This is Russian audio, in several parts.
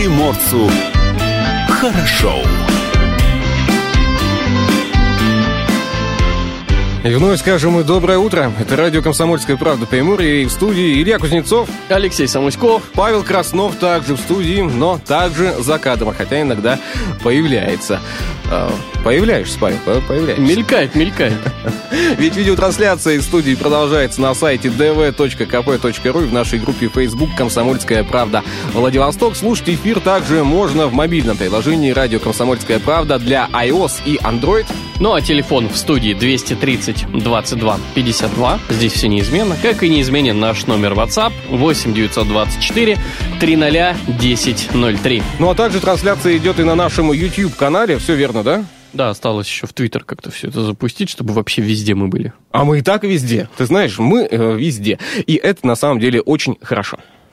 приморцу хорошо. И вновь скажем мы доброе утро. Это радио «Комсомольская правда» Приморье. И в студии Илья Кузнецов, Алексей Самуськов, Павел Краснов также в студии, но также за кадром, хотя иногда появляется. Появляешься, Павел, появляешься. Мелькает. Ведь видеотрансляция из студии продолжается на сайте dv.kp.ru и в нашей группе Facebook «Комсомольская правда» Владивосток. Слушать эфир также можно в мобильном приложении «Радио Комсомольская правда» для iOS и Android. Ну а телефон в студии 230 22 52. Здесь все неизменно. Как и неизменен наш номер WhatsApp 8 924 300 1003. Ну а также трансляция идет и на нашем YouTube-канале. Все верно, да? Да, осталось еще в Твиттер как-то все это запустить, чтобы вообще везде мы были. А мы и так везде. Ты знаешь, мы везде. И это на самом деле очень хорошо.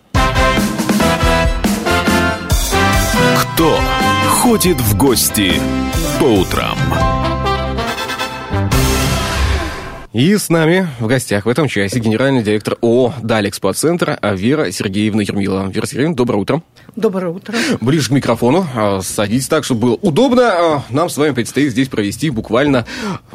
Кто ходит в гости по утрам? И с нами в гостях в этом часе генеральный директор ООО «Далекспоцентр» Вера Сергеевна Ермилова. Вера Сергеевна, доброе утро. Доброе утро. Ближе к микрофону. Садитесь так, чтобы было удобно. Нам с вами предстоит здесь провести буквально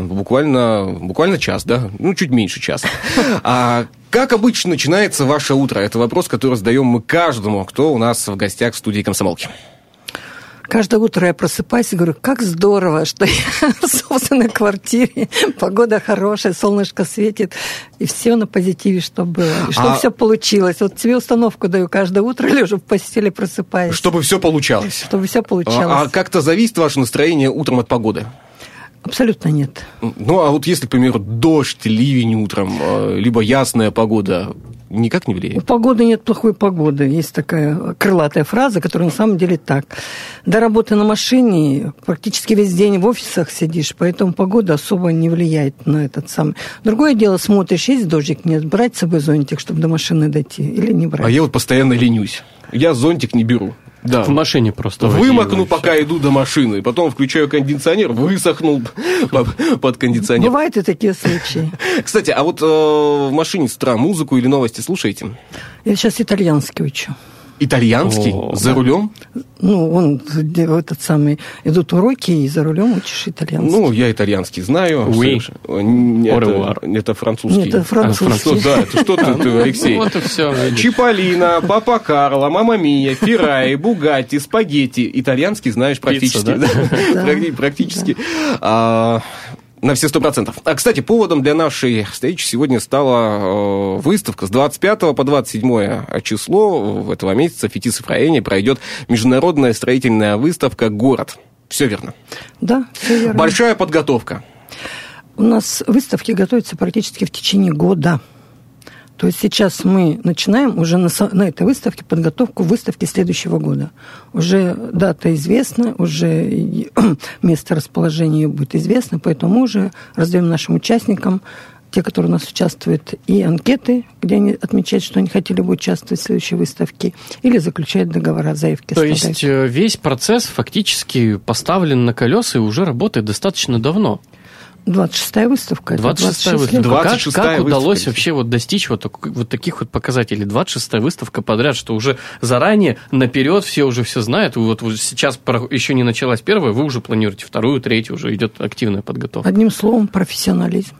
час, да? Ну, чуть меньше часа. Как обычно начинается ваше утро? Это вопрос, который задаем мы каждому, кто у нас в гостях в студии «Комсомолки». Каждое утро я просыпаюсь и говорю, как здорово, что я в собственной квартире, погода хорошая, солнышко светит, и все на позитиве, что было, и чтобы все получилось. Вот тебе установку даю, каждое утро лежу в постели, просыпаюсь. Чтобы все получалось. Чтобы все получалось. А как-то зависит ваше настроение утром от погоды? Абсолютно нет. Ну, а вот если, к примеру, дождь, ливень утром, либо ясная погода, никак не влияет? У погоды нет плохой погоды. Есть такая крылатая фраза, которая на самом деле так. До работы на машине практически весь день в офисах сидишь, поэтому погода особо не влияет на этот самый. Другое дело, смотришь, есть дождик, нет, брать с собой зонтик, чтобы до машины дойти, или не брать. А я вот постоянно ленюсь. Я зонтик не беру. Да. В машине просто. Вымокну, пока иду до машины. Потом включаю кондиционер, высохнул под кондиционер. Бывают и такие случаи. Кстати, а вот в машине с утра музыку или новости слушаете? Я сейчас итальянский учу. Итальянский? За рулем? Ну, идут уроки, и за рулем учишь итальянский. Ну, я итальянский знаю. Это французский. Нет, это французский. Да, это что ты, Алексей? Вот и все. Чиполлино, Папа Карло, Мамма Мия, Феррари, Бугатти, спагетти. Итальянский знаешь практически. Практически. На все 100%. Кстати, поводом для нашей встречи сегодня стала выставка. С 25 по 27 число этого месяца в Фетисов-районе пройдет международная строительная выставка «Город». Все верно? Да, все верно. Большая подготовка. У нас выставки готовятся практически в течение года. То есть сейчас мы начинаем уже на этой выставке подготовку выставки следующего года. Уже дата известна, уже место расположения будет известно, поэтому мы уже раздаем нашим участникам, те, которые у нас участвуют, и анкеты, где они отмечают, что они хотели бы участвовать в следующей выставке, или заключают договора, заявки. То есть весь процесс фактически поставлен на колеса и уже работает достаточно давно. 26-я выставка. 26-я выставка. Как удалось вообще вот достичь вот таких вот показателей? 26-я выставка подряд, что уже заранее, наперед все уже все знают. Вот сейчас еще не началась первая, вы уже планируете вторую, третью, уже идет активная подготовка. Одним словом, профессионализм.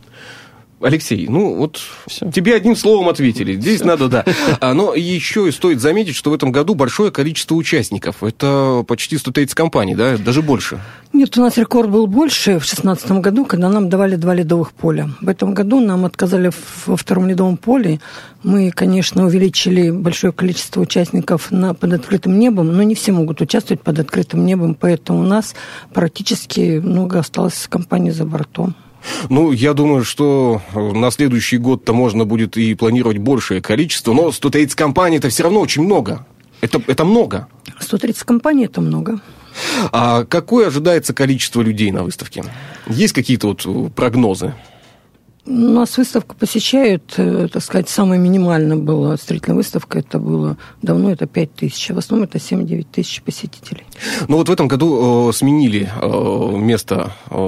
Алексей, ну вот все. Тебе одним словом ответили. Здесь надо, да. Но еще и стоит заметить, что в этом году большое количество участников. Это почти 130 компаний, да? Даже больше. Нет, у нас рекорд был больше в 2016 году, когда нам давали 2 ледовых поля. В этом году нам отказали во 2-м ледовом поле. Мы, конечно, увеличили большое количество участников под открытым небом, но не все могут участвовать под открытым небом, поэтому у нас практически много осталось компаний за бортом. Ну, я думаю, что на следующий год-то можно будет и планировать большее количество, но 130 компаний – это все равно очень много. Это много. 130 компаний – это много. А какое ожидается количество людей на выставке? Есть какие-то вот прогнозы? У нас выставку посещают, так сказать, самая минимальная была строительная выставка, это было давно, это 5 тысяч, а в основном это 7-9 тысяч посетителей. Ну вот в этом году сменили место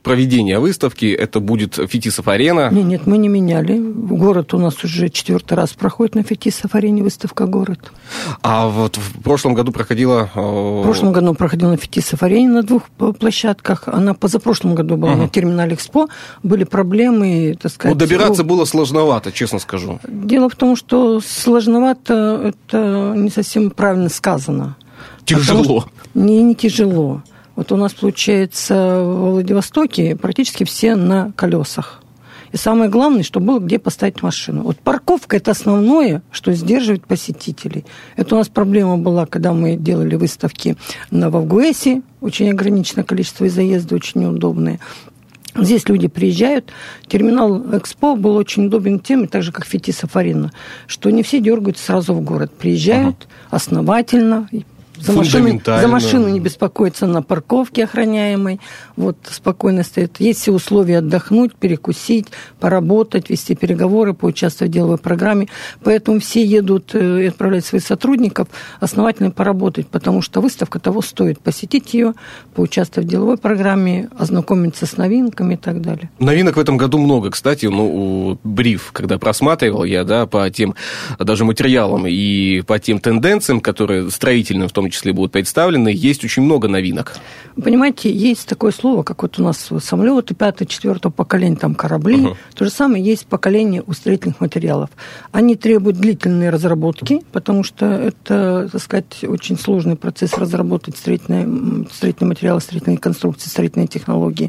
проведения выставки. Это будет Фетисов-арена. Нет, мы не меняли. Город у нас уже 4-й раз проходит на Фетисов-арене выставка «Город». А вот в прошлом году проходила... В прошлом году проходила на Фетисов-арене на 2 площадках. Она позапрошлом году была на терминале «Экспо». Были проблемы, так сказать... добираться было сложновато, честно скажу. Дело в том, что сложновато, это не совсем правильно сказано. Тяжело. Не тяжело. Вот у нас, получается, в Владивостоке практически все на колесах. И самое главное, чтобы было где поставить машину. Вот парковка – это основное, что сдерживает посетителей. Это у нас проблема была, когда мы делали выставки в Авгуэсе. Очень ограниченное количество, и заезды очень неудобные. Здесь люди приезжают. Терминал «Экспо» был очень удобен тем, так же, как Фетисов-арена, что не все дергаются сразу в город. Приезжают основательно, за машину не беспокоиться на парковке охраняемой. Вот спокойно стоит. Есть все условия отдохнуть, перекусить, поработать, вести переговоры, поучаствовать в деловой программе. Поэтому все едут и отправляют своих сотрудников основательно поработать, потому что выставка того стоит. Посетить ее, поучаствовать в деловой программе, ознакомиться с новинками и так далее. Новинок в этом году много, кстати. Бриф, когда просматривал я, по тем даже материалам и по тем тенденциям, которые строительным в том числе будут представлены, есть очень много новинок. Понимаете, есть такое слово, как вот у нас самолеты 5-4 поколения, там корабли. То же самое есть поколение у строительных материалов. Они требуют длительной разработки, потому что это, так сказать, очень сложный процесс разработать строительные материалы, строительные конструкции, строительные технологии.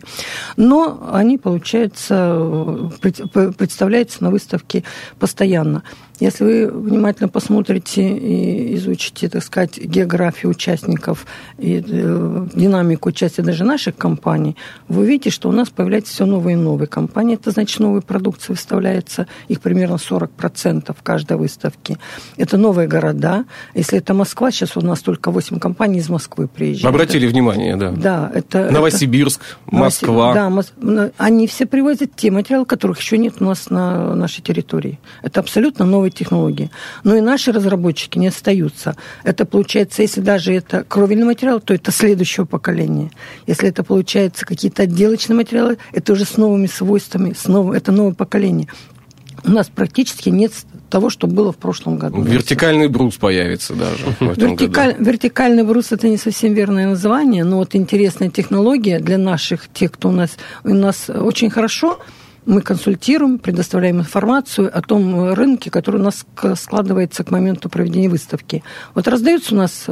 Но они, получается, представляются на выставке постоянно. Если вы внимательно посмотрите и изучите, так сказать, географию участников и динамику участия даже наших компаний, вы увидите, что у нас появляются все новые и новые компании. Это значит, новые продукции выставляются, их примерно 40% в каждой выставке. Это новые города. Если это Москва, сейчас у нас только 8 компаний из Москвы приезжают. Обратили внимание, да. Да, это... Новосибирск, Москва. Да, они все привозят те материалы, которых еще нет у нас на нашей территории. Это абсолютно новые технологии. Но и наши разработчики не остаются. Это получается, если даже это кровельный материал, то это следующего поколения. Если это получается какие-то отделочные материалы, это уже с новыми свойствами, это новое поколение. У нас практически нет того, что было в прошлом году. Вертикальный брус появится даже в этом году. Вертикальный брус – это не совсем верное название, но вот интересная технология для наших, тех, кто у нас очень хорошо. Мы консультируем, предоставляем информацию о том рынке, который у нас складывается к моменту проведения выставки. Вот раздаются у нас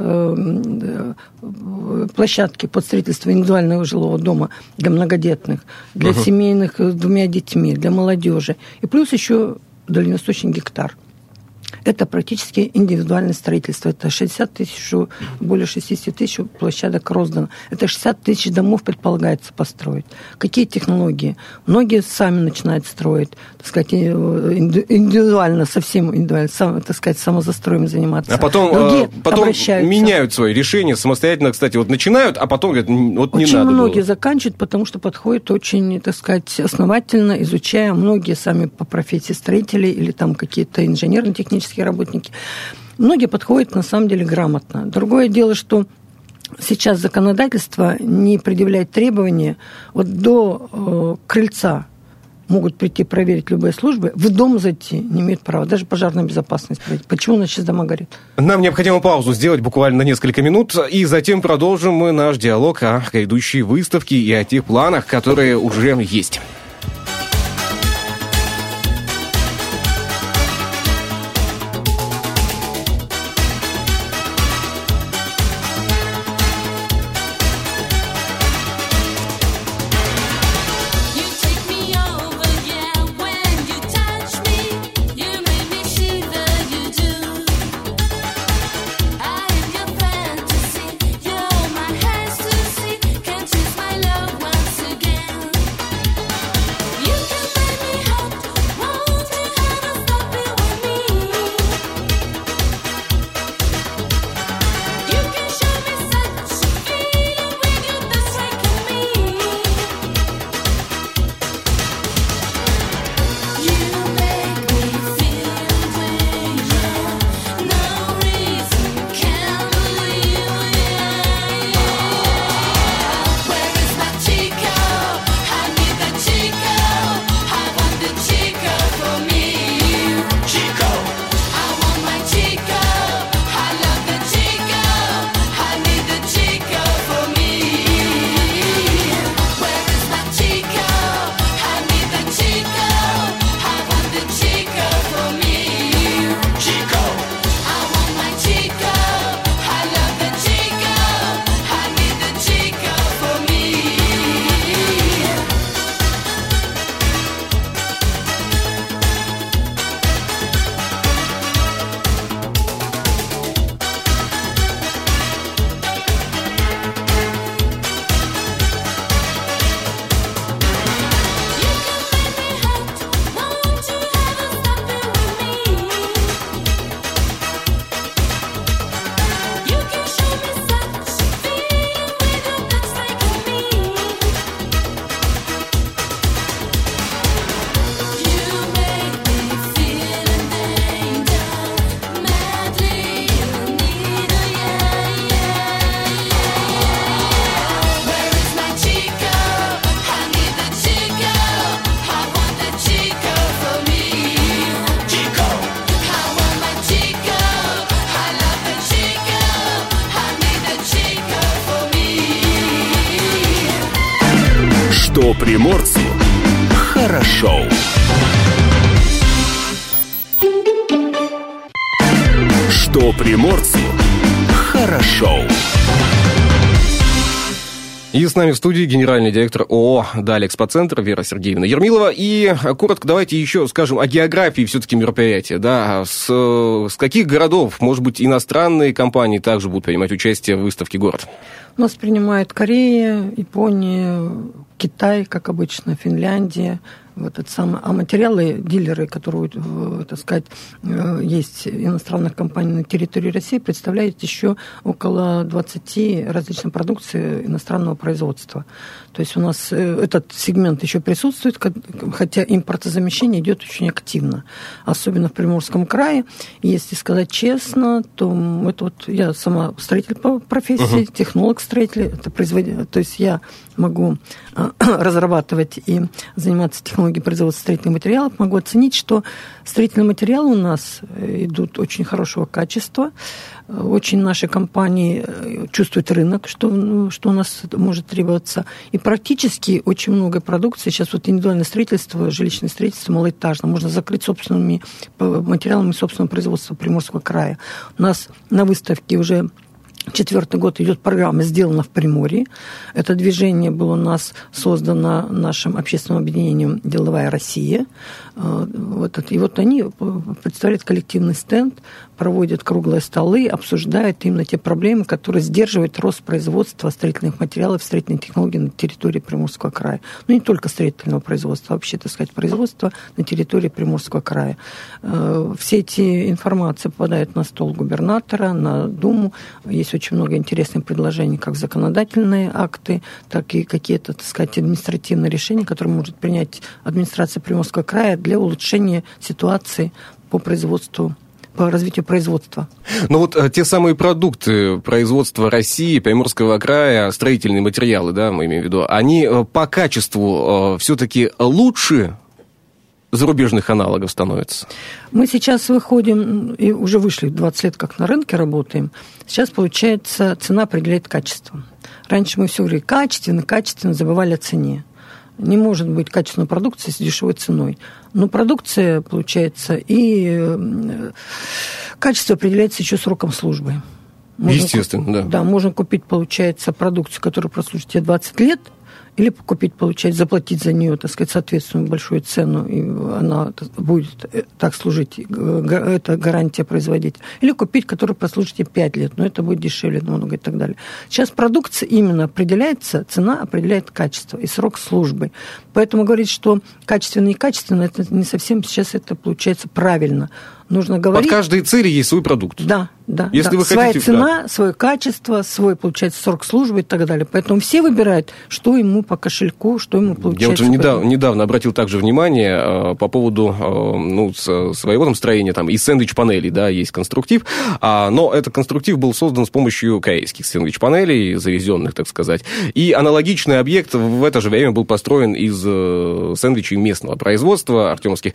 площадки под строительство индивидуального жилого дома для многодетных, для семейных с 2 детьми, для молодежи. И плюс еще дальневосточный гектар. Это практически индивидуальное строительство. Это 60 тысяч, более 60 тысяч площадок роздано. Это 60 тысяч домов предполагается построить. Какие технологии? Многие сами начинают строить, так сказать, индивидуально, совсем индивидуально, так сказать, самозастроем заниматься. А потом меняют свои решения самостоятельно, кстати, вот начинают, а потом говорят, вот не очень надо. Очень многие заканчивают, потому что подходят очень, так сказать, основательно, изучая, многие сами по профессии строителей или там какие-то инженерно-технические работники. Многие подходят, на самом деле, грамотно. Другое дело, что сейчас законодательство не предъявляет требования. Вот до крыльца могут прийти проверить любые службы, в дом зайти не имеют права, даже пожарная безопасность. Почему у нас сейчас дома горят? Нам необходимо паузу сделать буквально на несколько минут, и затем продолжим мы наш диалог о грядущей выставке и о тех планах, которые уже есть. Что приморцу хорошо. Что приморцу хорошо. И с нами в студии генеральный директор ООО «Далэкспоцентр» Вера Сергеевна Ермилова. И коротко давайте еще скажем о географии все-таки мероприятия. Да? С каких городов, может быть, иностранные компании также будут принимать участие в выставке «Город»? У нас принимает Корея, Япония, Китай, как обычно, Финляндия. А материалы, дилеры, которые, так сказать, есть иностранных компаний на территории России, представляют еще около 20 различных продукций иностранного производства. То есть у нас этот сегмент еще присутствует, хотя импортозамещение идет очень активно, особенно в Приморском крае. И если сказать честно, то это я сама строитель по профессии, технолог-строитель, это производитель, то есть я могу разрабатывать и заниматься технологией производства строительных материалов, могу оценить, что строительные материалы у нас идут очень хорошего качества. Очень наши компании чувствуют рынок, что у нас может требоваться. И практически очень много продукции. Сейчас индивидуальное строительство, жилищное строительство малоэтажное можно закрыть собственными материалами собственного производства Приморского края. У нас на выставке уже 4-й год идет программа «Сделано в Приморье». Это движение было у нас создано нашим общественным объединением «Деловая Россия». И они представляют коллективный стенд, проводят круглые столы, обсуждают именно те проблемы, которые сдерживают рост производства строительных материалов, строительных технологий на территории Приморского края. Не только строительного производства, а вообще, так сказать, производства на территории Приморского края. Все эти информации попадают на стол губернатора, на Думу. Есть очень много интересных предложений, как законодательные акты, так и какие-то, так сказать, административные решения, которые может принять администрация Приморского края для улучшения ситуации по развитию производства. Но те самые продукты производства России, Приморского края, строительные материалы, да, мы имеем в виду, они по качеству все-таки лучше зарубежных аналогов становятся? Мы сейчас выходим, и уже вышли 20 лет, как на рынке работаем. Сейчас, получается, цена определяет качество. Раньше мы все говорили качественно, забывали о цене. Не может быть качественной продукции с дешевой ценой. Но продукция, получается, и качество определяется еще сроком службы. Естественно, да. Да, можно купить, получается, продукцию, которая прослужит тебе 20 лет, или купить, получается, заплатить за нее, так сказать, соответственную большую цену, и она будет так служить, это гарантия производителя. Или купить, который прослужит тебе 5 лет, но это будет дешевле намного и так далее. Сейчас продукция именно определяется, цена определяет качество и срок службы. Поэтому говорить, что качественно и качественно, это не совсем сейчас это получается правильно. Нужно говорить... Под каждой цели есть свой продукт. Да. Если вы своя хотите, цена, свое качество, свой, получается, срок службы и так далее. Поэтому все выбирают, что ему по кошельку, что ему получается. Я вот недавно обратил также внимание по поводу своего там строения, там и сэндвич-панелей, да, есть конструктив, но этот конструктив был создан с помощью корейских сэндвич-панелей, завезенных, так сказать. И аналогичный объект в это же время был построен из сэндвичей местного производства, артемовских.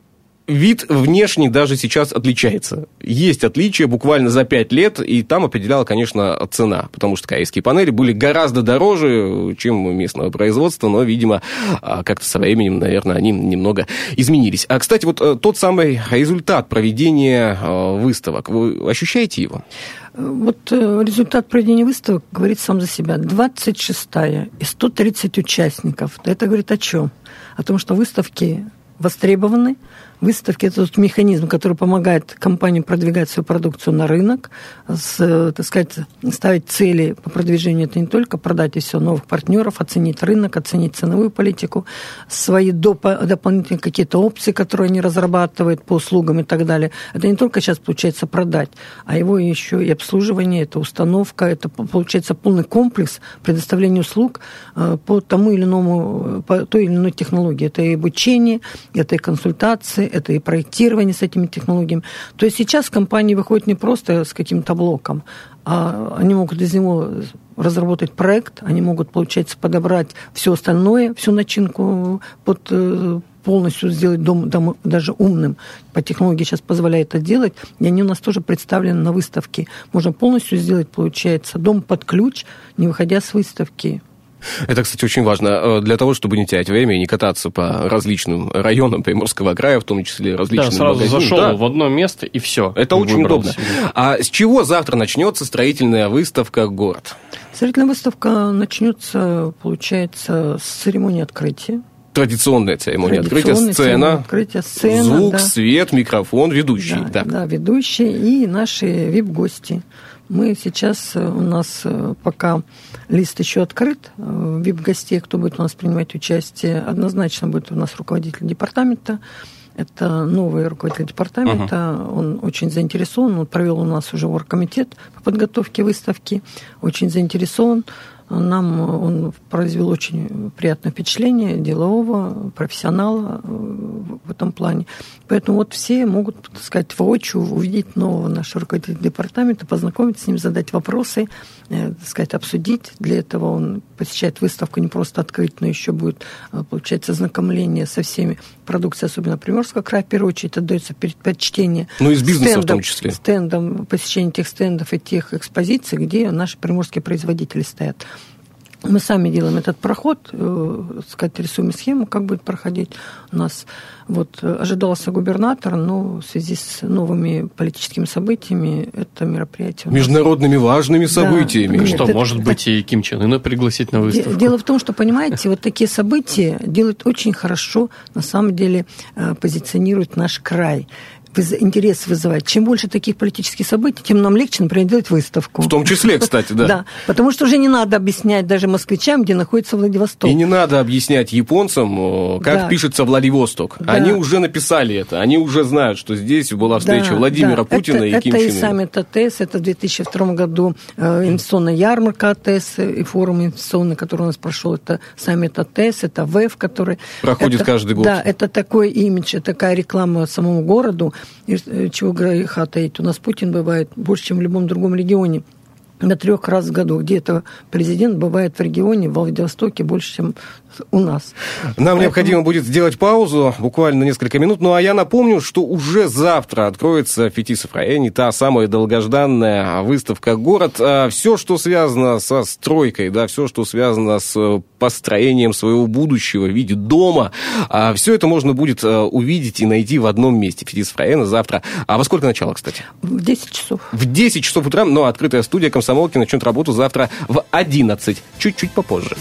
Вид внешний даже сейчас отличается. Есть отличия буквально за 5 лет, и там определяла, конечно, цена, потому что корейские панели были гораздо дороже, чем местного производства, но, видимо, как-то со временем, наверное, они немного изменились. Кстати, тот самый результат проведения выставок, вы ощущаете его? Результат проведения выставок говорит сам за себя. 26-я и 130 участников. Это говорит о чем? О том, что выставки востребованы. Выставки – это тот механизм, который помогает компании продвигать свою продукцию на рынок, так сказать, ставить цели по продвижению. Это не только продать и все новых партнеров, оценить рынок, оценить ценовую политику, свои дополнительные какие-то опции, которые они разрабатывают по услугам и так далее. Это не только сейчас получается продать, а его еще и обслуживание, это установка, это получается полный комплекс предоставления услуг по той или иной технологии. Это и обучение, это и консультации, это и проектирование с этими технологиями. То есть сейчас компании выходят не просто с каким-то блоком, а они могут из него разработать проект, они могут, получается, подобрать все остальное, всю начинку полностью сделать дом даже умным. По технологии сейчас позволяет это делать, и они у нас тоже представлены на выставке. Можно полностью сделать, получается, дом под ключ, не выходя с выставки. Это, кстати, очень важно. Для того, чтобы не терять время и не кататься по различным районам Приморского края, в том числе различным сразу магазинам. Зашел в одно место, и все. Это очень удобно. А с чего завтра начнется строительная выставка «Город»? Строительная выставка начнется, получается, с церемонии открытия. Традиционная церемония открытия, сцена, звук, свет, микрофон, ведущий. Да, ведущий и наши VIP-гости. Мы сейчас, у нас пока лист еще открыт, VIP-гостей, кто будет у нас принимать участие, однозначно будет у нас руководитель департамента. Это новый руководитель департамента, он очень заинтересован, он провел у нас уже оргкомитет по подготовке выставки, очень заинтересован. Он произвел очень приятное впечатление делового, профессионала в этом плане. Поэтому вот все могут, так сказать, воочию увидеть нового нашего руководителя департамента, познакомиться с ним, задать вопросы, так сказать, обсудить. Для этого он посещает выставку, не просто открыть, но еще будет, получается, ознакомление со всеми продукцией, особенно Приморского края, в первую очередь, отдается предпочтение ну, из бизнеса в том числе. Стендам, посещение тех стендов и тех экспозиций, где наши приморские производители стоят. Мы сами делаем этот проход, так сказать, рисуем схему, как будет проходить. У нас вот ожидался губернатор, но в связи с новыми политическими событиями это мероприятие... Международными важными событиями. Да, что, может быть, и Ким Чен Ына пригласить на выставку? Дело в том, что, понимаете, вот такие события делают очень хорошо, на самом деле, позиционируют наш край. Интерес вызывает. Чем больше таких политических событий, тем нам легче, например, делать выставку. В том числе, кстати, да. Да, потому что уже не надо объяснять даже москвичам, где находится Владивосток. И не надо объяснять японцам, как пишется Владивосток. Да. Они уже написали это, они уже знают, что здесь была встреча Владимира Путина и Ким Чен Ына. Это и саммит АТС, это в 2002 году инвестиционная ярмарка АТС и форум инвестиционный, который у нас прошел, это саммит АТС, это ВЭФ, который... Проходит каждый год. Да, это такой имидж, такая реклама самому городу. И чего греха таить. У нас Путин бывает больше, чем в любом другом регионе. На 3 раз в году. Где-то президент бывает в регионе, в Владивостоке, больше, чем у нас. Нам необходимо будет сделать паузу, буквально несколько минут. Ну, а я напомню, что уже завтра откроется в Фетисов-районе та самая долгожданная выставка «Город». Все, что связано со стройкой, да, все, что связано с построением своего будущего в виде дома, все это можно будет увидеть и найти в одном месте. Фетисов-района завтра. А во сколько начало, кстати? В 10 часов. В 10 часов утра, но открытая студия «Комсомолки» начнет работу завтра в 11, чуть-чуть попозже.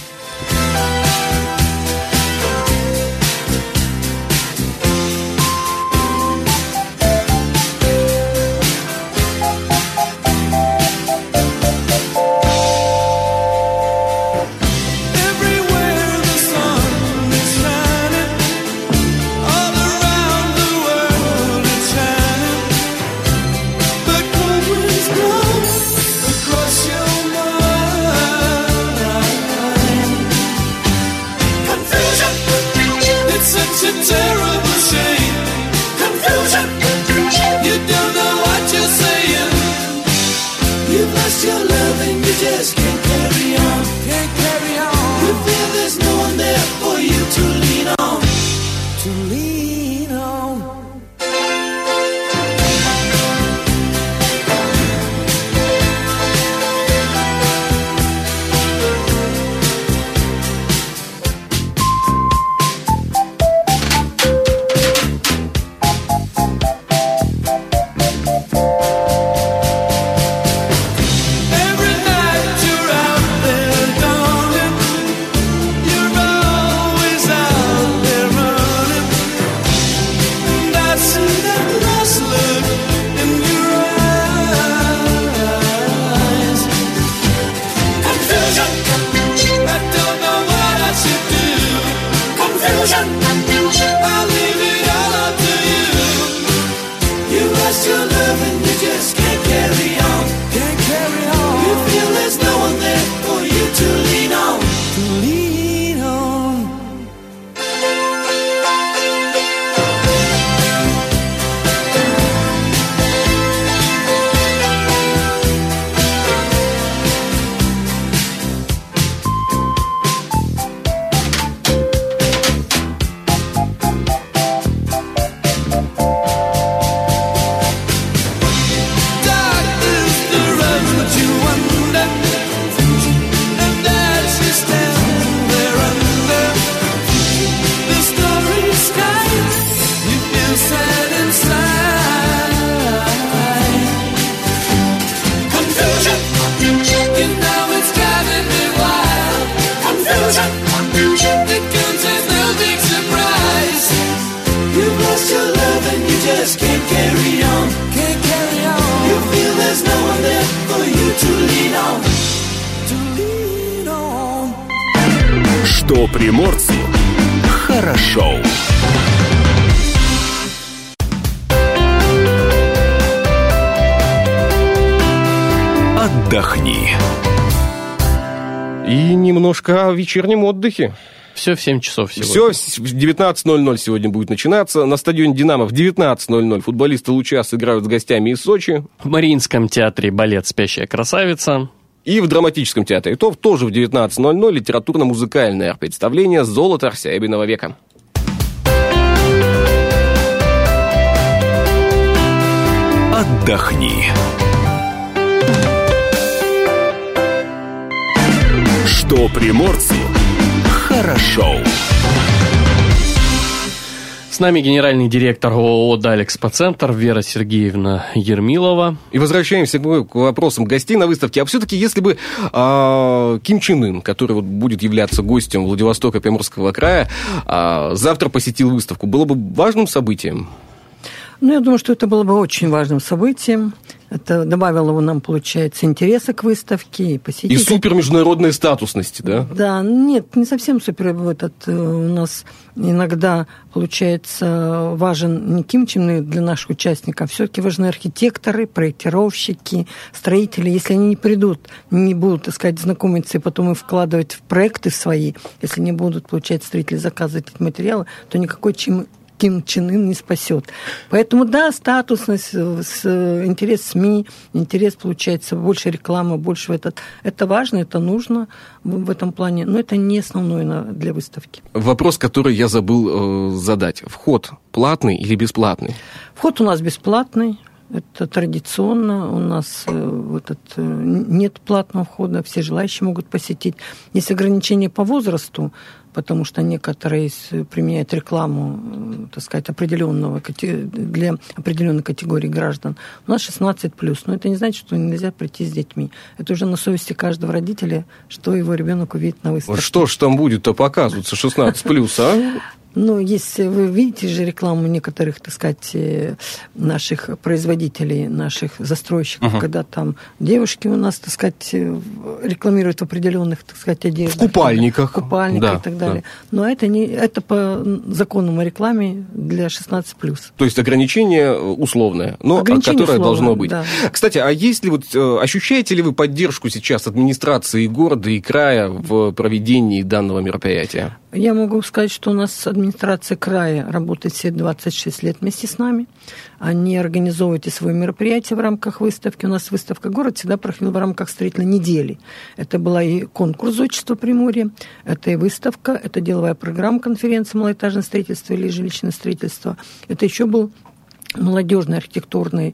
Что приморцу хорошо. Отдохни. И немножко о вечернем отдыхе. Все в 7 часов сегодня. Все в 19:00 сегодня будет начинаться. На стадионе «Динамо» в 19:00 футболисты «Луча» сыграют с гостями из Сочи. В Мариинском театре балет «Спящая красавица». И в драматическом театре ТОВ тоже в 19:00 литературно-музыкальное представление «Золото Арсябиного века». Отдохни. Что приморцу хорошо. С нами генеральный директор ООО «Далекспоцентр» Вера Сергеевна Ермилова. И возвращаемся к вопросам гостей на выставке. А все-таки, если бы Ким Чен Ын, который вот будет являться гостем Владивостока Приморского края, завтра посетил выставку, было бы важным событием? Ну, я думаю, что это было бы очень важным событием. Это добавило нам, получается, интереса к выставке и посетителей. И супермеждународной статусности, да? Да, нет, не совсем супер. У нас иногда, получается, важен не Ким Чен Ын для наших участников, а все-таки важны архитекторы, проектировщики, строители. Если они не придут, не будут, так сказать, знакомиться и потом и вкладывать в проекты свои, если не будут, получается, строители заказывать эти материалы, то никакой Ким Чен Ын не спасет. Поэтому, да, статусность, интерес СМИ, интерес, получается, больше рекламы, больше это важно, это нужно в этом плане, но это не основное для выставки. Вопрос, который я забыл задать. Вход платный или бесплатный? Вход у нас бесплатный. Это традиционно, у нас нет платного входа, все желающие могут посетить. Есть ограничения по возрасту, потому что некоторые применяют рекламу, так сказать, для определенной категории граждан. У нас 16+, но это не значит, что нельзя прийти с детьми. Это уже на совести каждого родителя, что его ребенок увидит на выставке. Что ж там будет-то показываться 16+, а? Ну, если вы видите же рекламу некоторых, так сказать, наших производителей, наших застройщиков, когда там девушки у нас, так сказать, рекламируют в определенных, так сказать, одеждах. В купальниках. Да, и так далее. Да. Но это по законам о рекламе для 16+. То есть ограничение условное, но которое должно быть. Да. Кстати, а есть ли ощущаете ли вы поддержку сейчас администрации города и края в проведении данного мероприятия? Я могу сказать, что у нас администрация края работает все 26 лет вместе с нами. Они организовывают и свои мероприятия в рамках выставки. У нас выставка «Город» всегда проходила в рамках строительной недели. Это была и конкурс «Зодчество Приморья», это и выставка, это деловая программа конференции «Малоэтажное строительство» или жилищное строительство. Это еще был молодежный архитектурный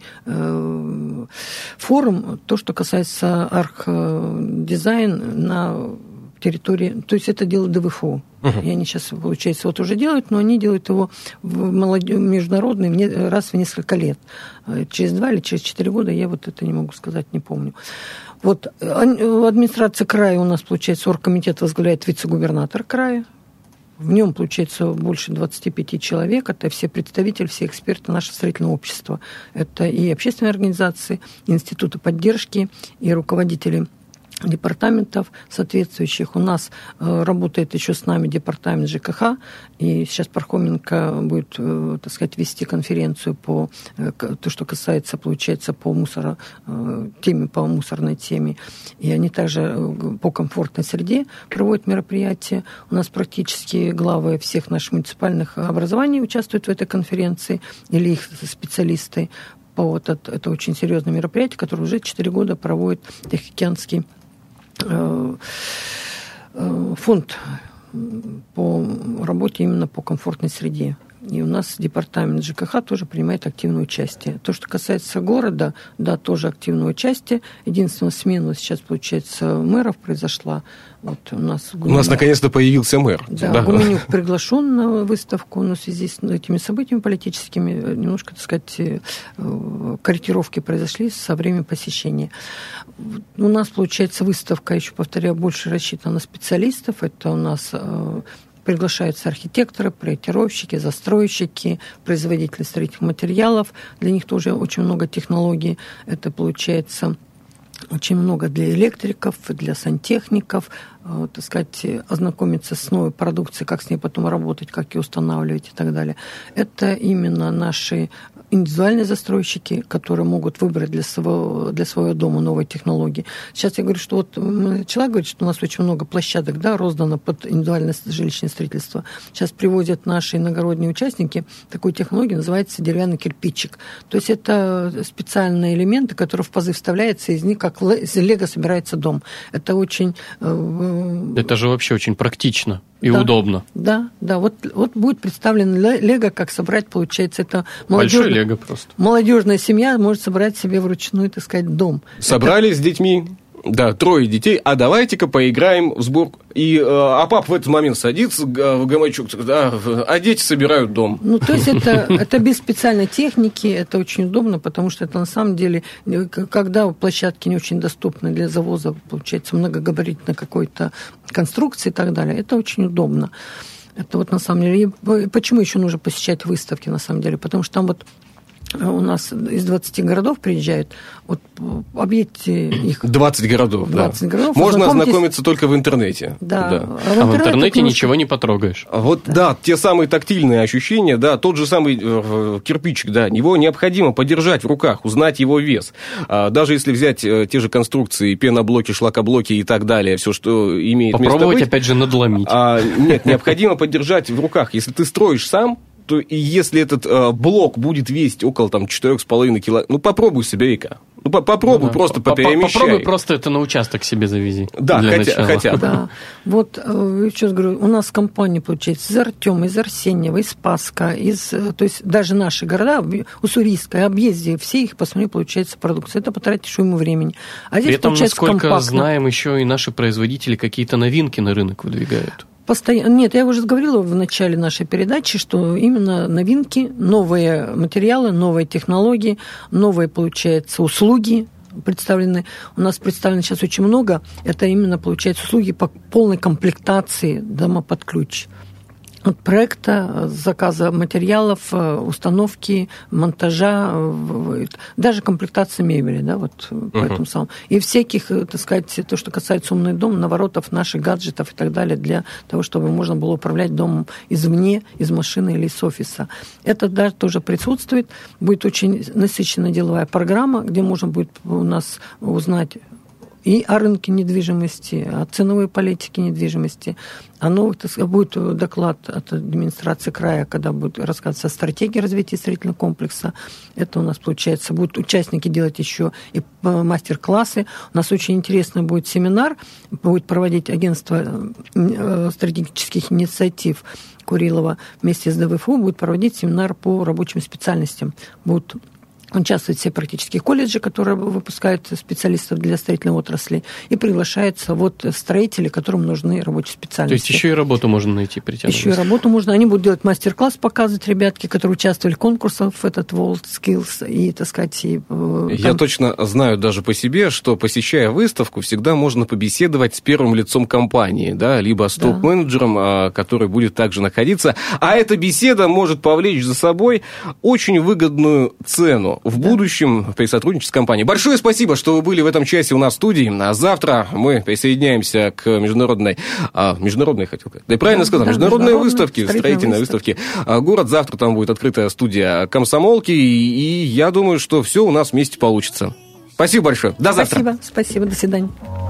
форум, то, что касается архдизайн на территории, то есть это дело ДВФО. И они сейчас, получается, уже делают, но они делают его международный раз в несколько лет. Через 2 или через 4 года я это не могу сказать, не помню. Вот в администрации края у нас, получается, оргкомитет возглавляет вице-губернатор края. В нем, получается, больше 25 человек. Это все представители, все эксперты нашего строительного общества. Это и общественные организации, институты поддержки, и руководители департаментов соответствующих. У нас работает еще с нами департамент ЖКХ, и сейчас Пархоменко будет, так сказать, вести конференцию по то, что касается, получается, по мусорной теме. И они также по комфортной среде проводят мероприятия. У нас практически главы всех наших муниципальных образований участвуют в этой конференции, или их специалисты. Это очень серьезное мероприятие, которое уже 4 года проводит Тихоокеанский фонд по работе именно по комфортной среде. И у нас департамент ЖКХ тоже принимает активное участие. То, что касается города, да, тоже активное участие. Единственная смена сейчас, получается, мэров произошла. У нас наконец-то появился мэр. Да. Гуменюк приглашен на выставку, но в связи с этими событиями политическими немножко, так сказать, корректировки произошли со времени посещения. У нас, получается, выставка, еще повторяю, больше рассчитана на специалистов. Это у нас приглашаются архитекторы, проектировщики, застройщики, производители строительных материалов. Для них тоже очень много технологий. Это, получается, очень много для электриков, для сантехников, так сказать, ознакомиться с новой продукцией, как с ней потом работать, как ее устанавливать и так далее. Это именно наши индивидуальные застройщики, которые могут выбрать для своего дома новые технологии. Сейчас я говорю, что вот начала говорить, что у нас очень много площадок, да, роздано под индивидуальное жилищное строительство. Сейчас приводят наши иногородние участники такую технологию, называется деревянный кирпичик. То есть это специальные элементы, которые в пазы вставляются, из них как из лего собирается дом. Это очень... Это же вообще очень практично и удобно. Да. Вот будет представлен лего, как собрать, получается, это большой лего просто. Молодежная семья может собрать себе вручную, так сказать, дом. Собрали с детьми, да, 3 детей, а давайте-ка поиграем в сборку. А папа в этот момент садится в гамачок, да, а дети собирают дом. Ну, то есть это без специальной техники, это очень удобно, потому что это на самом деле, когда площадки не очень доступны для завоза, получается, многогабаритной какой-то конструкции и так далее, это очень удобно. Это вот на самом деле. И почему еще нужно посещать выставки, на самом деле? Потому что там вот у нас из 20 городов приезжают, вот объедьте их. 20 городов, 20 да. городов. Можно ознакомиться только в интернете. Да. А в интернете ничего не потрогаешь. Вот, да, те самые тактильные ощущения, да, тот же самый кирпичик, да, его необходимо подержать в руках, узнать его вес. Даже если взять те же конструкции, пеноблоки, шлакоблоки и так далее, все, что имеет место быть. Попробовать, опять же, надломить. Нет, необходимо подержать в руках. Если ты строишь сам, то и если этот блок будет весить около 4,5 килограмм, ну попробуй себе-ка. Ну попробуй просто поперемещай. Попробуй просто это на участок себе завези. Да, хотя бы. Да. Вот, еще раз говорю, у нас компания, получается, из Артема, из Арсеньева, из Спасска, то есть даже наши города, Уссурийская, Объезде, все их посмотрели, получается, продукция. Это потратишь ему времени. А здесь, при этом, получается, насколько компактно. знаем, еще и наши производители какие-то новинки на рынок выдвигают. Нет, я уже говорила в начале нашей передачи, что именно новинки, новые материалы, новые технологии, новые, получается, услуги представлены. У нас представлено сейчас очень много. Это именно, получается, услуги по полной комплектации дома под ключ. От проекта, заказа материалов, установки, монтажа, даже комплектация мебели, да, вот по этому самому. И всяких, так сказать, то, что касается умный дом, наворотов, наших гаджетов и так далее, для того, чтобы можно было управлять домом извне, из машины или из офиса. Это даже тоже присутствует. Будет очень насыщенная деловая программа, где можно будет у нас узнать и о рынке недвижимости, о ценовой политике недвижимости. Будет доклад от администрации края, когда будет рассказываться о стратегии развития строительного комплекса. Это у нас, получается, будут участники делать еще и мастер-классы. У нас очень интересный будет семинар, будет проводить агентство стратегических инициатив Курилова вместе с ДВФУ, будет проводить семинар по рабочим специальностям. Будут участвуют все практические колледжи, которые выпускают специалистов для строительной отрасли, и приглашаются строители, которым нужны рабочие специальности. То есть еще и работу можно найти, притянуть? Еще и работу можно. Они будут делать мастер-класс, показывать ребятки, которые участвовали в конкурсах, этот WorldSkills, и, так сказать... Я точно знаю даже по себе, что, посещая выставку, всегда можно побеседовать с первым лицом компании, да, либо с топ-менеджером, который будет также находиться, а эта беседа может повлечь за собой очень выгодную цену в будущем при сотрудничестве с компанией. Большое спасибо, что вы были в этом часе у нас в студии. А завтра мы присоединяемся к международной, хотел сказать, да и правильно сказал, международной выставке, строительной выставке. Город, завтра там будет открытая студия комсомолки, и я думаю, что все у нас вместе получится. Спасибо большое. До завтра. Спасибо. До свидания.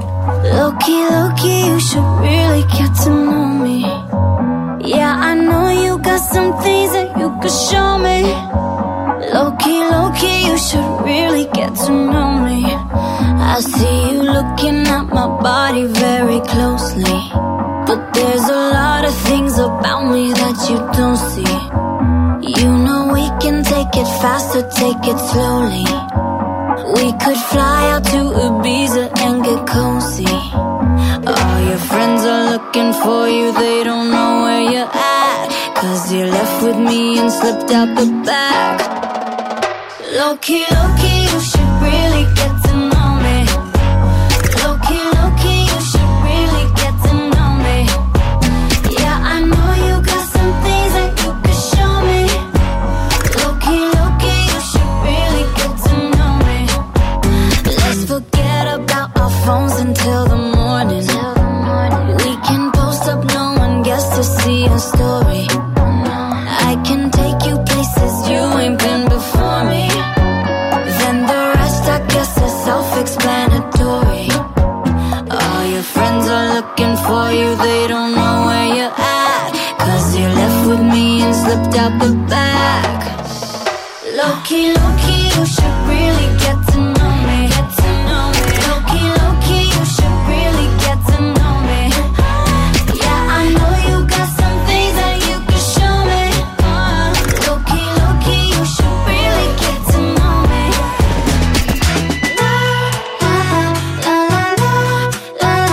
Low-key, you should really get to know me. I see you looking at my body very closely, but there's a lot of things about me that you don't see. You know we can take it fast or take it slowly. We could fly out to Ibiza and get cozy. All your friends are looking for you, they don't know where you're at, 'cause you left with me and slipped out the back. Low-key, you should really get to know me. Low-key, you should really get to know me. Yeah, I know you got some things that you could show me. Low-key, you should really get to know me. Let's forget about And the rest, I guess, is self-explanatory. All your friends are looking for you, they don't know where you're at. 'Cause you left with me and slipped out the back. Low-key, low-key, you should really get to know me. Get to know me. Low-key, low-key, you should really get to know me. Yeah, I know you got some things that you can show me. Low-key, low-key, you should really get to know me. La la la la la la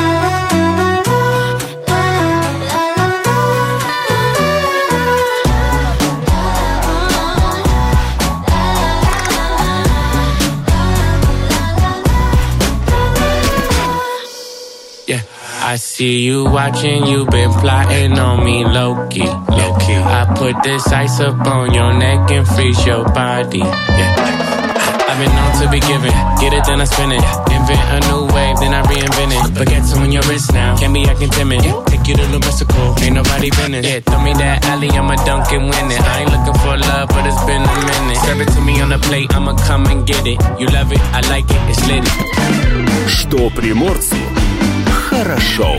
I see you watching, you been plotting on me low-key. I put this ice up on your neck and freeze your body. I've been known to be giving, get it then I spin it. Invent a new wave, then I reinvent it. Baguettes on your wrist now, can't be acting timid. Take you to the Mexico, ain't nobody business. Yeah, throw me that alley, I'ma dunk and win it. I ain't looking for love, but it's been a minute. Serve it to me on the plate, I'ma come and get it. You love it, I like it, it's lit. Что приморцу хорошо.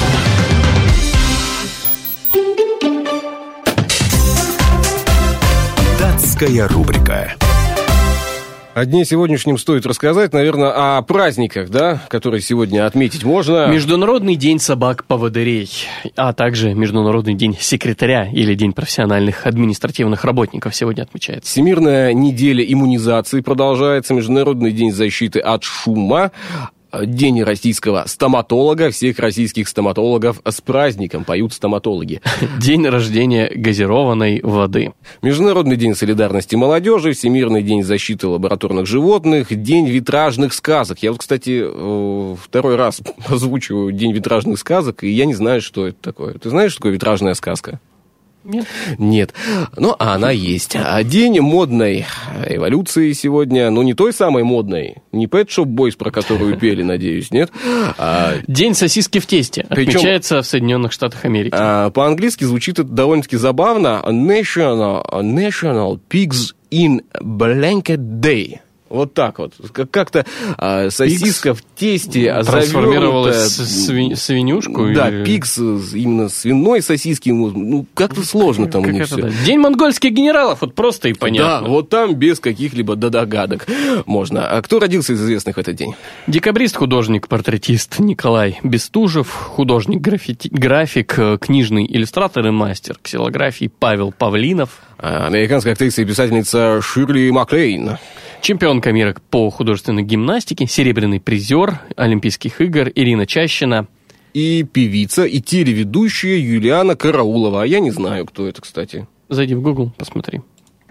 Датская рубрика. О дне сегодняшнем стоит рассказать, наверное, о праздниках, да, которые сегодня отметить можно. Международный день собак-поводырей, а также Международный день секретаря или День профессиональных административных работников сегодня отмечается. Всемирная неделя иммунизации продолжается, Международный день защиты от шума, День российского стоматолога. Всех российских стоматологов с праздником, поют стоматологи. День рождения газированной воды. Международный день солидарности молодежи, Всемирный день защиты лабораторных животных, День витражных сказок. Я вот, кстати, второй раз озвучиваю День витражных сказок, и я не знаю, что это такое. Ты знаешь, что такое витражная сказка? Нет. Ну, а она есть. День модной эволюции сегодня. Ну, не той самой модной. Не Pet Shop Boys, про которую пели, надеюсь, нет? День сосиски в тесте. Отмечается в Соединенных Штатах Америки. По-английски звучит это довольно-таки забавно. National Pigs in Blanket Day. Вот так вот. Как-то сосиска в тесте трансформировалась в свинюшку? Да, пикс, именно свиной сосиски. Ну, как-то сложно там у них все. Да. День монгольских генералов, вот просто и понятно. Да, вот там без каких-либо догадок можно. А кто родился из известных в этот день? Декабрист, художник, портретист Николай Бестужев, художник, график, книжный иллюстратор и мастер ксилографии Павел Павлинов. Американская актриса и писательница Ширли Маклейн. Чемпионка мира по художественной гимнастике, серебряный призер Олимпийских игр Ирина Чащина. И певица, и телеведущая Юлиана Караулова. А я не знаю, кто это, кстати. Зайди в Google, посмотри.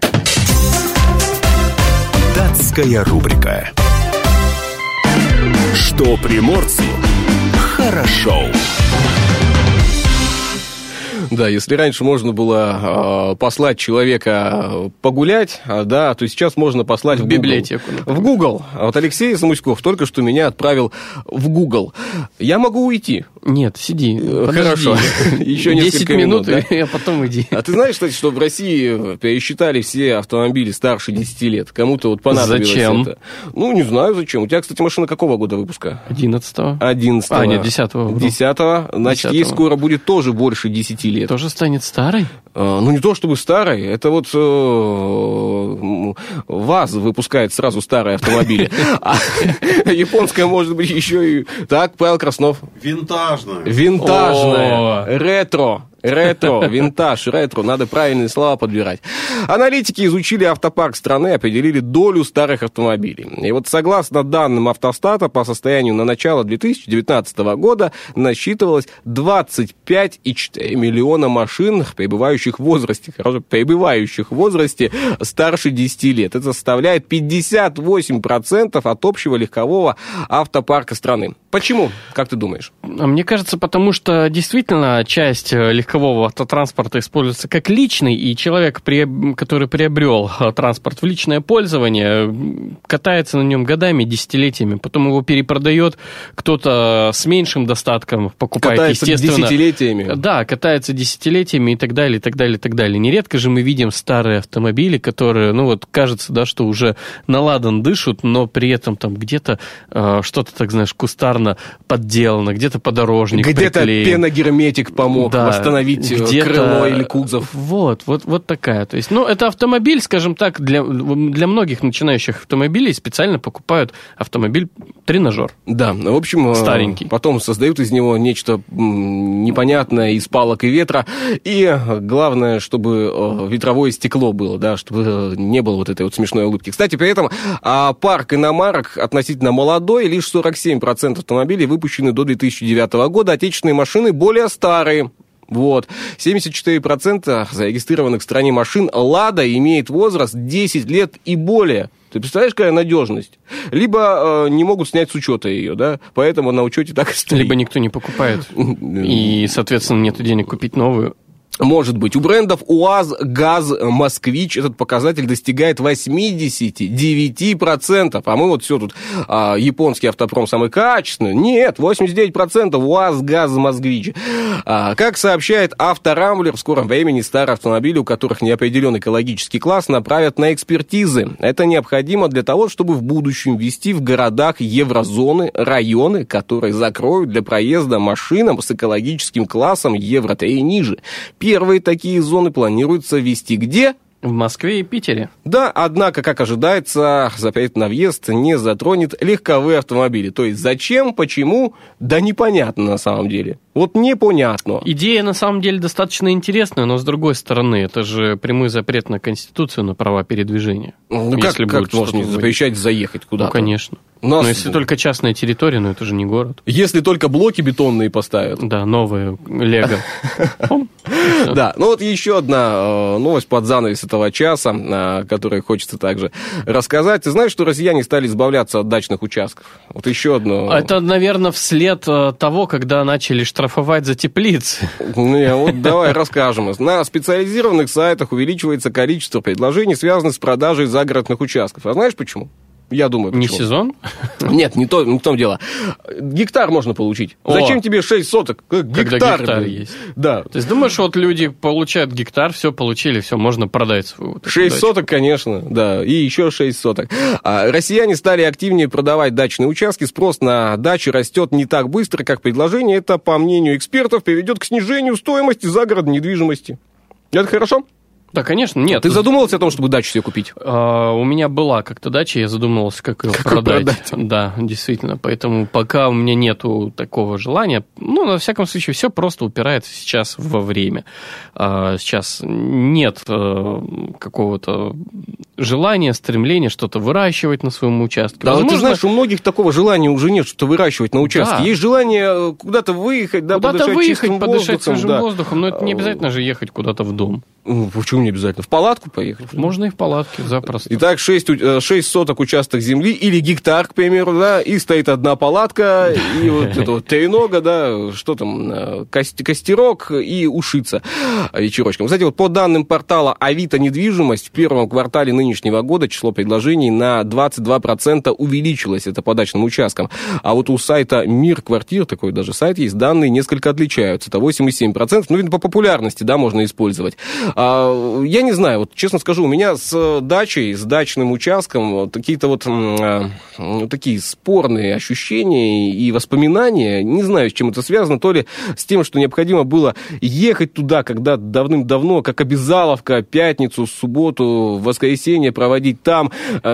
Датская рубрика. Что приморцу хорошо. Да, если раньше можно было послать человека погулять, да, то сейчас можно послать в библиотеку. В Google. А вот Алексей Самуськов только что меня отправил в Google. Я могу уйти? Нет, сиди. Хорошо. Еще 10 минут, да? А потом иди. А ты знаешь, кстати, что в России пересчитали все автомобили старше 10 лет? Кому-то вот понадобилось зачем? Это. Ну, не знаю зачем. У тебя, кстати, машина какого года выпуска? 11-го. 11-го. А, нет, 10-го. 10-го. Значит, ей скоро будет тоже больше 10 лет. Тоже станет старой? Ну, не то чтобы старой, это вот ВАЗ выпускает сразу старые автомобили. А японская, может быть, еще и... Так, Павел Краснов. Винтажная. Ретро. Винтаж, ретро. Надо правильные слова подбирать. Аналитики изучили автопарк страны, определили долю старых автомобилей. И вот согласно данным Автостата, по состоянию на начало 2019 года насчитывалось 25,4 миллиона машин, пребывающих в возрасте старше 10 лет. Это составляет 58% от общего легкового автопарка страны. Почему? Как ты думаешь? Мне кажется, потому что действительно часть легкового автотранспорта используется как личный, и человек, который приобрел транспорт в личное пользование, катается на нем годами, десятилетиями, потом его перепродает, кто-то с меньшим достатком покупает, катается естественно. Десятилетиями. Да, катается десятилетиями и так далее, и так далее, и так далее. Нередко же мы видим старые автомобили, которые, кажется, да, что уже наладан дышат, но при этом там где-то что-то, так знаешь, кустарно подделано, где-то подорожник где-то приклеен. Пеногерметик помог восстановить крыло или кузов. Вот такая. То есть, это автомобиль, скажем так, для многих начинающих автомобилей специально покупают автомобиль-тренажер. Да, в общем, старенький. Потом создают из него нечто непонятное из палок и ветра. И главное, чтобы ветровое стекло было, да, чтобы не было вот этой вот смешной улыбки. Кстати, при этом парк иномарок относительно молодой, лишь 47% автомобилей выпущены до 2009 года, отечественные машины более старые. 74% зарегистрированных в стране машин «Лада» имеет возраст 10 лет и более. Ты представляешь, какая надежность? Либо не могут снять с учета ее, да, поэтому на учете так и стоит. Либо никто не покупает, и, соответственно, нет денег купить новую. Может быть. У брендов УАЗ, ГАЗ, Москвич этот показатель достигает 89%. А мы все тут, японский автопром самый качественный. Нет, 89% УАЗ, ГАЗ, Москвич. Как сообщает Авторамблер, в скором времени старые автомобили, у которых не определен экологический класс, направят на экспертизы. Это необходимо для того, чтобы в будущем ввести в городах еврозоны районы, которые закроют для проезда машинам с экологическим классом Евро-3 и ниже. Первые такие зоны планируется ввести где? В Москве и Питере. Да, однако, как ожидается, запрет на въезд не затронет легковые автомобили. То есть зачем, почему, да непонятно на самом деле. Непонятно. Идея на самом деле достаточно интересная, но с другой стороны, это же прямой запрет на Конституцию, на права передвижения. Как можно запрещать заехать куда-то? Конечно. Но если только частная территория, это же не город. Если только блоки бетонные поставят. Да, новые, лего. Да, еще одна новость под занавес этого часа, о которой хочется также рассказать. Ты знаешь, что россияне стали избавляться от дачных участков? Еще одно. Это, наверное, вслед того, когда начали штрафовать за теплицы. Давай расскажем. На специализированных сайтах увеличивается количество предложений, связанных с продажей загородных участков. А знаешь почему? Я думаю, почему. Не сезон? Нет, не в том дело. Гектар можно получить. Зачем тебе 6 соток? Гектар есть. Да. То есть, думаешь, люди получают гектар, все получили, все, можно продать свою 6 дачу. Соток, конечно, да, и еще 6 соток. Россияне стали активнее продавать дачные участки. Спрос на дачи растет не так быстро, как предложение. Это, по мнению экспертов, приведет к снижению стоимости загородной недвижимости. Это хорошо? Да, конечно, нет. Ты задумывался о том, чтобы дачу себе купить? У меня была как-то дача, я задумывался, как ее продать. Да, действительно. Поэтому пока у меня нету такого желания, на всяком случае, все просто упирается сейчас во время. Сейчас нет какого-то желания, стремления что-то выращивать на своем участке. Да, возможно, ты знаешь, у многих такого желания уже нет, что-то выращивать на участке. Да. Есть желание куда-то выехать, да, подышать свежим воздухом, но это не обязательно же ехать куда-то в дом. Почему не обязательно? В палатку поехать? Можно и в палатке, запросто. Итак, 6 соток участок земли или гектар, к примеру, да, и стоит одна палатка, и это тренога, да, что там, костерок и ушица вечерочком. Кстати, по данным портала Авито недвижимость, в первом квартале нынешнего года число предложений на 22% увеличилось, это по дачным участкам. А у сайта Мир квартир, такой даже сайт есть, данные несколько отличаются. Это 8,7%, видно, по популярности, да, можно использовать. Я не знаю, честно скажу, у меня с дачей, с дачным участком какие-то такие спорные ощущения и воспоминания. Не знаю, с чем это связано, то ли с тем, что необходимо было ехать туда, когда давным-давно, как обязаловка, пятницу, субботу, воскресенье проводить там,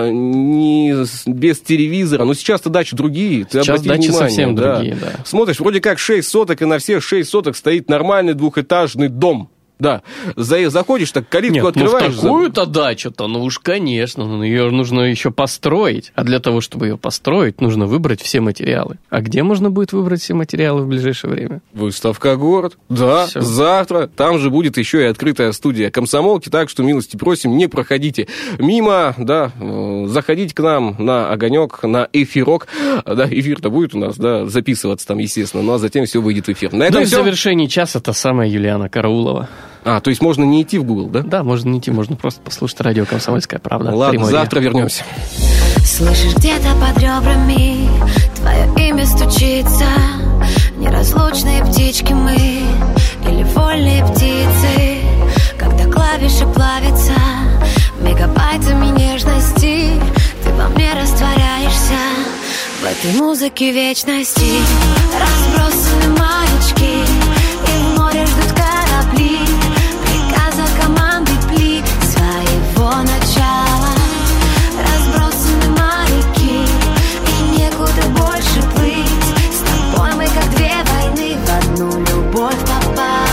без телевизора. Но сейчас-то дачи другие. Сейчас дачи совсем другие, да. Смотришь, вроде как 6 соток, и на всех 6 соток стоит нормальный двухэтажный дом. Да. Заходишь, так калитку открываешь. В такую-то дачу-то, конечно, ее нужно еще построить. А для того, чтобы ее построить, нужно выбрать все материалы. А где можно будет выбрать все материалы в ближайшее время? Выставка «Город». Да, все. Завтра. Там же будет еще и открытая студия «Комсомолки», так что милости просим, не проходите мимо, да, заходите к нам на огонек, на эфирок. Да, эфир-то будет у нас, да, записываться там, естественно, но затем все выйдет в эфир. На этом в завершении часа та самая Юлиана Караулова. То есть можно не идти в Google, да? Да, можно не идти, можно просто послушать радио «Комсомольская правда». Ладно, завтра вернемся. Слышишь, где-то под ребрами твое имя стучится. Неразлучные птички мы или вольные птицы. Когда клавиши плавятся мегабайтами нежности, ты во мне растворяешься в этой музыке вечности. Разбросаны маячки, и в море ждут корабли. Приказа команды пли своего начала. Разбросаны моряки, и некуда больше плыть. С тобой мы как две войны в одну любовь попали.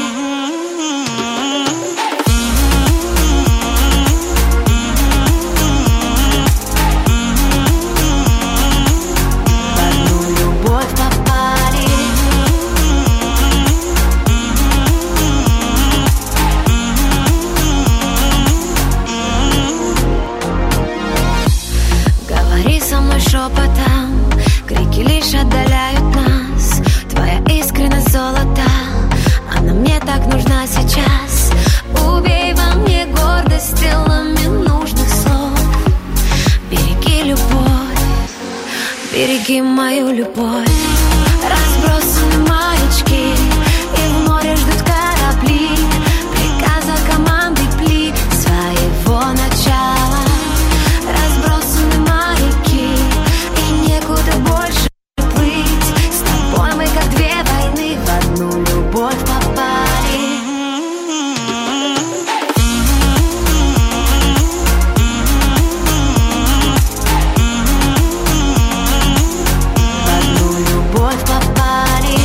Шепотом крики лишь отдаляют нас. Твоя искренность золота, она мне так нужна сейчас. Убей во мне гордость силами нужных слов. Береги любовь, береги мою любовь. Разбросаны маячки, и в море ждут корабли. Приказа команды пли своего начала. Разбросаны моряки, некуда больше плыть. С тобой мы как две войны в одну любовь попали. В одну любовь попали.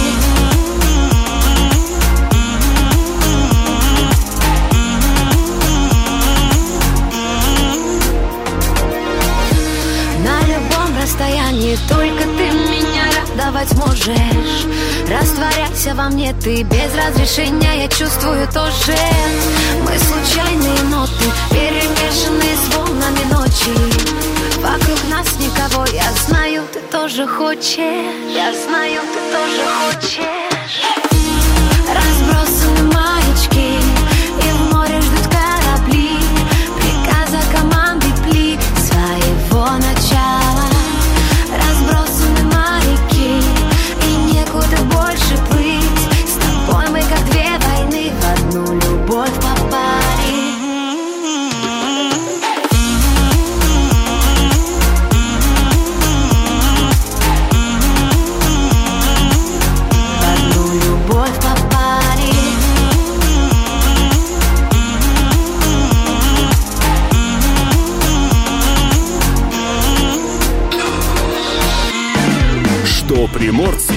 На любом расстоянии только ты меня радовать можешь. Растворяйся во мне ты без разрешения, я чувствую тоже. Мы случайные ноты, перемешанные с волнами ночи. Вокруг нас никого, я знаю, ты тоже хочешь. Я знаю, ты тоже хочешь. Разбросаны маячки, и в море ждут корабли. Приказа команды пли своего начала. Разбросаны моряки, и некуда больше плыть. С тобой мы как две войны в одну любовь попали. В одну любовь попали. Что приморцу